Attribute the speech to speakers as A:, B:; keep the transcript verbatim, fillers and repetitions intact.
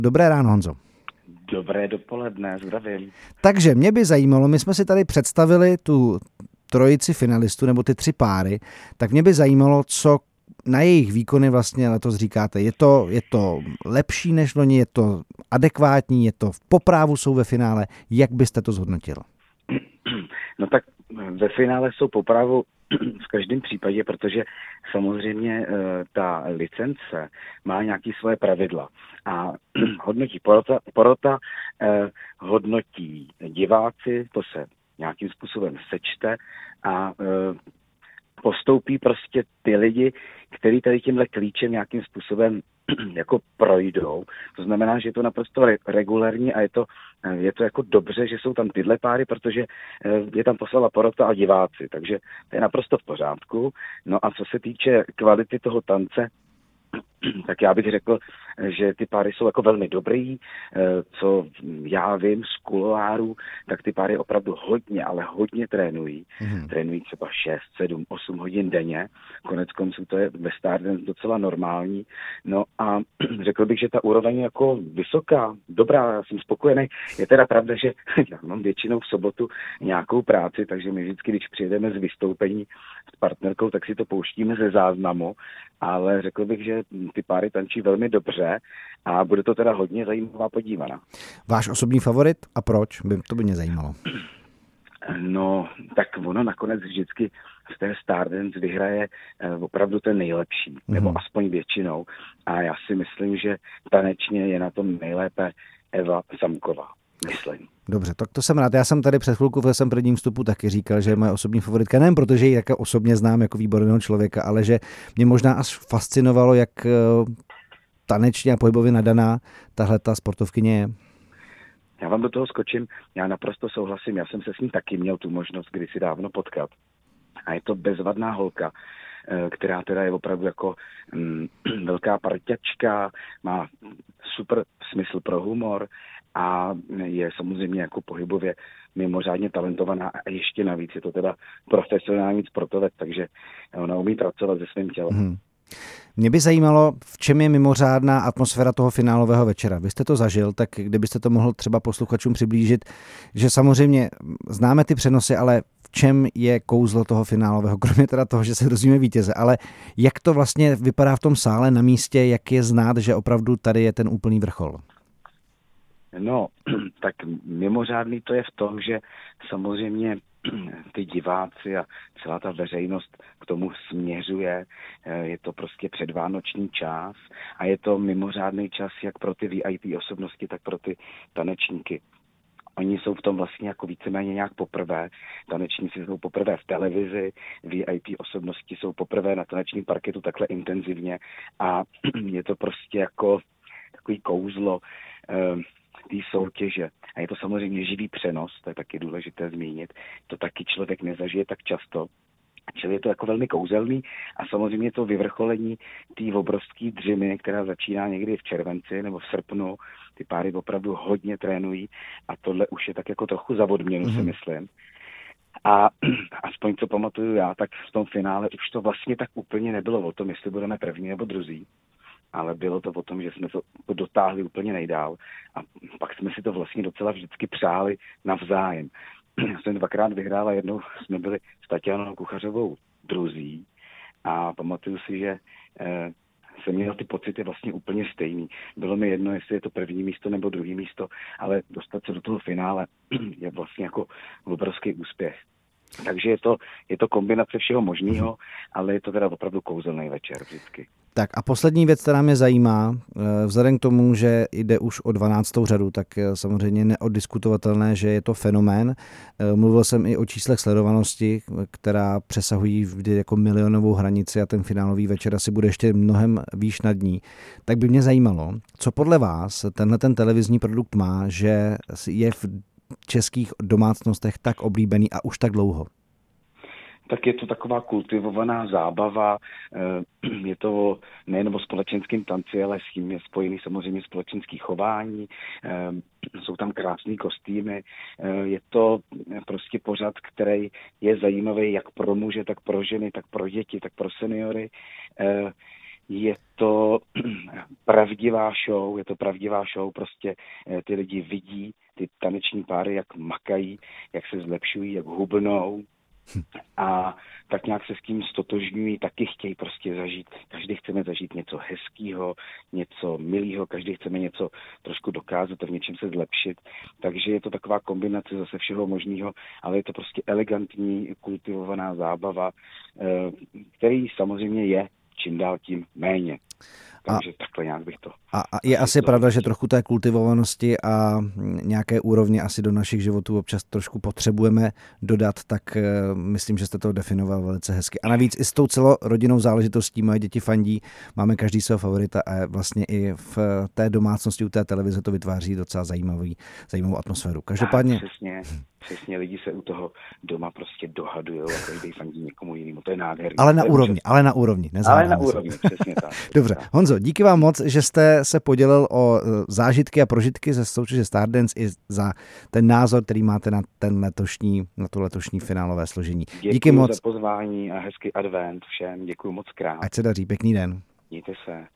A: Dobré ráno, Honzo.
B: Dobré dopoledne, zdravím.
A: Takže mě by zajímalo, my jsme si tady představili tu trojici finalistů, nebo ty tři páry, tak mě by zajímalo, co na jejich výkony vlastně letos říkáte. Je to, je to lepší než loni, je to adekvátní, je to v poprávu, jsou ve finále. Jak byste to zhodnotil?
B: No tak ve finále jsou poprávu v každém případě, protože samozřejmě ta licence má nějaké svoje pravidla a hodnotí porota, porota hodnotí diváci, to se nějakým způsobem sečte a postoupí prostě ty lidi, kteří tady tímhle klíčem nějakým způsobem jako projdou. To znamená, že je to naprosto re- regulární a je to, je to jako dobře, že jsou tam tyhle páry, protože je tam poslala porota a diváci, takže to je naprosto v pořádku. No a co se týče kvality toho tance, tak já bych řekl, že ty páry jsou jako velmi dobrý. Co já vím z kuloárů, tak ty páry opravdu hodně, ale hodně trénují. Mm. Trénují třeba šest, sedm, osm hodin denně. Konec konců to je ve Stardance docela normální. No a řekl bych, že ta úroveň je jako vysoká, dobrá, já jsem spokojený. Je teda pravda, že já mám většinou v sobotu nějakou práci, takže my vždycky, když přijedeme z vystoupení s partnerkou, tak si to pouštíme ze záznamu, ale řekl bych, že ty páry tančí velmi dobře a bude to teda hodně zajímavá podívaná.
A: Váš osobní favorit a proč? By, to by mě zajímalo.
B: No, tak ono nakonec vždycky z té Stardance vyhraje eh, opravdu ten nejlepší, mm. nebo aspoň většinou. A já si myslím, že tanečně je na tom nejlépe Eva Samková. Myslím.
A: Dobře, tak to jsem rád. Já jsem tady před chvilkou ve svém prvním vstupu taky říkal, že je moje osobní favoritka, nejen protože ji také osobně znám jako výborného člověka, ale že mě možná až fascinovalo, jak tanečně a pohybově nadaná tahle ta sportovkyně je.
B: Já vám do toho skočím, já naprosto souhlasím, já jsem se s ní taky měl tu možnost kdysi dávno potkat. A je to bezvadná holka, která teda je opravdu jako mm, velká parťačka, má super smysl pro humor a je samozřejmě jako pohybově mimořádně talentovaná a ještě navíc je to teda profesionální sportovec, takže ona umí pracovat se svým tělem. Hmm.
A: Mě by zajímalo, v čem je mimořádná atmosféra toho finálového večera. Vy jste to zažil, tak kdybyste to mohl třeba posluchačům přiblížit, že samozřejmě známe ty přenosy, ale v čem je kouzlo toho finálového, kromě teda toho, že se dozvíme vítěze, ale jak to vlastně vypadá v tom sále na místě, jak je znát, že opravdu tady je ten úplný vrchol?
B: No, tak mimořádný to je v tom, že samozřejmě ty diváci a celá ta veřejnost k tomu směřuje. Je to prostě předvánoční čas a je to mimořádný čas jak pro ty V I P osobnosti, tak pro ty tanečníky. Oni jsou v tom vlastně jako víceméně nějak poprvé. Tanečníci jsou poprvé v televizi, V I P osobnosti jsou poprvé na tanečním parketu takhle intenzivně a je to prostě jako takový kouzlo té soutěže. A je to samozřejmě živý přenos, to je taky důležité zmínit. To taky člověk nezažije tak často. Čili je to jako velmi kouzelný a samozřejmě to vyvrcholení té obrovské dřiny, která začíná někdy v červenci nebo v srpnu. Ty páry opravdu hodně trénují a tohle už je tak jako trochu za odměnu, mm-hmm. si myslím. A aspoň co pamatuju já, tak v tom finále už to vlastně tak úplně nebylo o tom, jestli budeme první nebo druzí. Ale bylo to o tom, že jsme to dotáhli úplně nejdál a pak jsme si to vlastně docela vždycky přáli navzájem. Já jsem dvakrát vyhrál a jednou jsme byli s Tatianou Kuchařovou druzí a pamatuju si, že eh, jsem měl ty pocity vlastně úplně stejný. Bylo mi jedno, jestli je to první místo nebo druhý místo, ale dostat se do toho finále je vlastně jako obrovský úspěch. Takže je to, je to kombinace všeho možného, ale je to teda opravdu kouzelný večer vždycky.
A: Tak a poslední věc, která mě zajímá, vzhledem k tomu, že jde už o dvanáctou řadu, tak samozřejmě neoddiskutovatelné, že je to fenomén. Mluvil jsem i o číslech sledovanosti, která přesahují vždy jako milionovou hranici a ten finálový večer asi bude ještě mnohem výš nad ní. Tak by mě zajímalo, co podle vás tenhle ten televizní produkt má, že je v českých domácnostech tak oblíbený a už tak dlouho?
B: Tak je to taková kultivovaná zábava, je to nejen o společenském tanci, ale s tím je spojený samozřejmě společenský chování, jsou tam krásné kostýmy, je to prostě pořad, který je zajímavý jak pro muže, tak pro ženy, tak pro děti, tak pro seniory. Je to pravdivá show, je to pravdivá show, prostě ty lidi vidí ty taneční páry, jak makají, jak se zlepšují, jak hubnou a tak nějak se s tím stotožňují, taky chtějí prostě zažít, každý chceme zažít něco hezkýho, něco milého, každý chceme něco trošku dokázat a v něčem se zlepšit, takže je to taková kombinace zase všeho možného, ale je to prostě elegantní, kultivovaná zábava, který samozřejmě je čím dál tím méně. Takže a, takhle nějak bych to...
A: A, a je asi to pravda, že trochu té kultivovanosti a nějaké úrovně asi do našich životů občas trošku potřebujeme dodat, tak uh, myslím, že jste to definoval velice hezky. A navíc i s tou celorodinnou záležitostí moje děti fandí, máme každý svého favorita a vlastně i v té domácnosti u té televize to vytváří docela zajímavý, zajímavou atmosféru. Každopádně...
B: A, přesně. Přesně, lidi se u toho doma prostě dohadujou a každý fandí někomu jinému. To je nádherný.
A: Ale na úrovni, úžas. ale na úrovni.
B: Ale na úrovni, přesně tak.
A: Dobře, Honzo, díky vám moc, že jste se podělil o zážitky a prožitky ze soutěže Stardance i za ten názor, který máte na ten letošní, na to letošní finálové složení.
B: Děkuji
A: díky moc
B: za pozvání a hezký advent všem. Děkuji moc krát.
A: Ať se daří, pěkný den.
B: Mějte se.